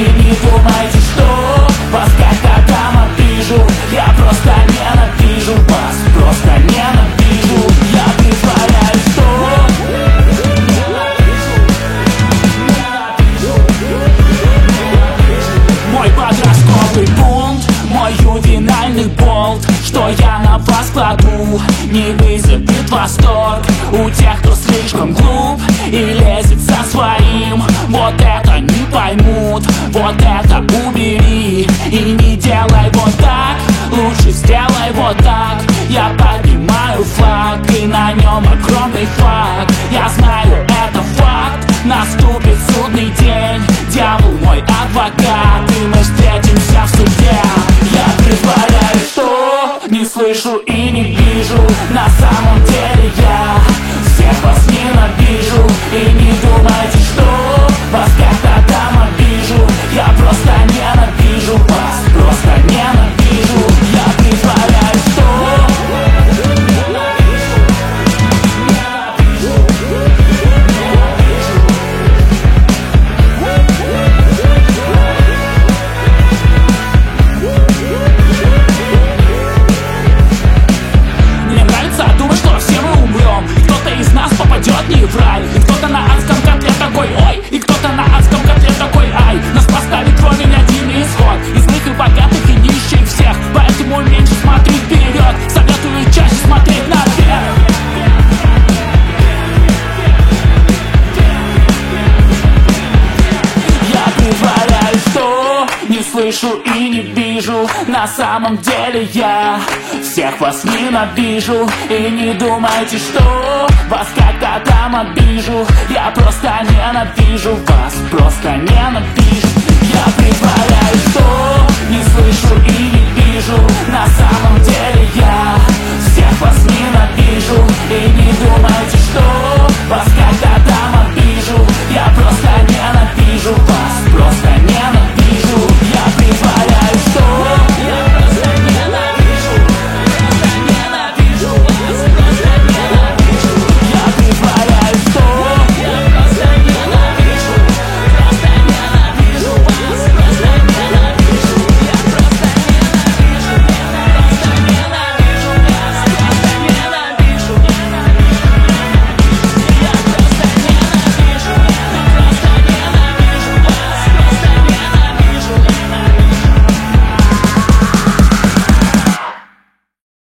не думайте, что вас как-то там обижу. Я просто ненавижу вас, просто ненавижу. Я притворяюсь, что мой подростковый бунт, мой ювенальный болт, что я на вас кладу, не вызовет восторг у тех, кто слишком глуп и лезет со своим. Вот это не поймут, вот это убери и не делай вот так, лучше сделай вот так. Я поднимаю флаг, и на нем огромный флаг. Я знаю, это факт, наступит судный день. Дьявол мой адвокат, и мы встретимся в суде. Я притворяюсь, что не слышу и не вижу. На самом деле я всех вас ненавижу. И не думайте, что вас как-то там обижу. Я просто ненавижу вас, просто ненавижу. Я притворяюсь, что попадет не в рай. И кто-то на адском котле такой ой, и кто-то на адском котле такой ай. Нас поставит ровень один исход, и злых, и богатых, и нищих всех. Поэтому меньше смотри вперед, советую чаще смотреть наверх. Я притворяюсь, что не слышу и не вижу. На самом деле я всех вас ненавижу. И не думайте, что вас как-то там обижу. Я просто ненавижу вас, просто ненавижу. Я притворяюсь, что не слышу и не вижу. На самом